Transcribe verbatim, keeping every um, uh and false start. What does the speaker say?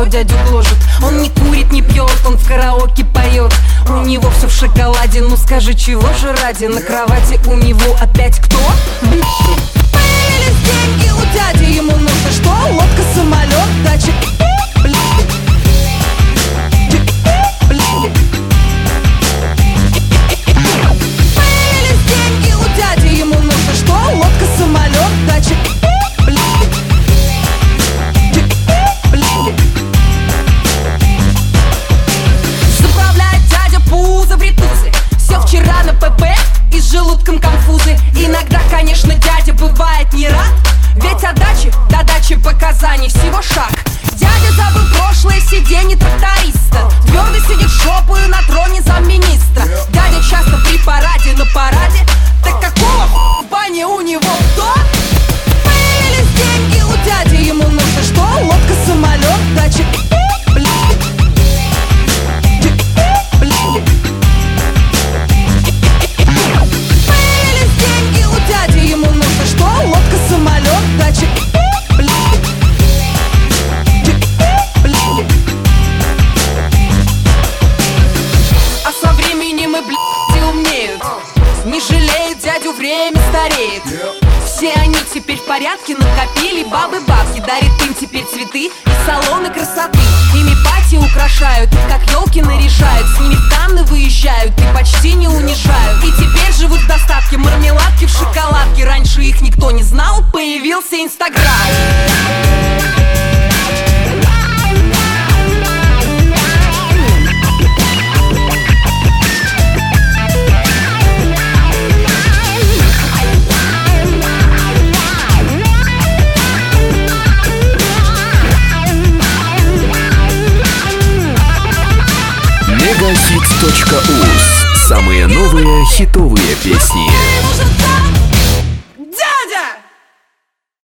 что дядю гложет. Он не курит, не пьет, он в караоке поет. У него все в шоколаде, ну скажи, чего же ради? На кровати у него опять кто? Появились деньги у дяди, ему нужно что? Лодка, самолет, дача. Появились деньги у дяди, ему нужно что? Лодка, самолет, дача. Заправляет дядя пузо в ритузы. Все вчера на ПП и с желудком конфузы. Иногда, конечно, дядя бывает не рад, ведь от дачи до дачи показаний всего шаг. Дядя забыл прошлое сиденье тракториста, твердо сидит жопою на троне замминистра. Дядя часто при параде, на параде. Так какого х**а в бане у него кто? Появились деньги у дяди, ему нужно что? Лодка, самолет, дача. Появились деньги у дяди, ему нужно что? Лодка, самолет, дача. А со временем и блядь умнеют, не жалеют дядю, время стареет. Все они теперь в порядке, накопили бабы бабки. Дарит им теперь цветы и салоны красоты. Ими пати украшают, их как елки наряжают. С ними в Канны выезжают и почти не унижают. И теперь живут в достатке, мармеладки в шоколадке. Раньше их никто не знал, появился Инстаграм. Мегахит точка уз. Самые новые хитовые песни.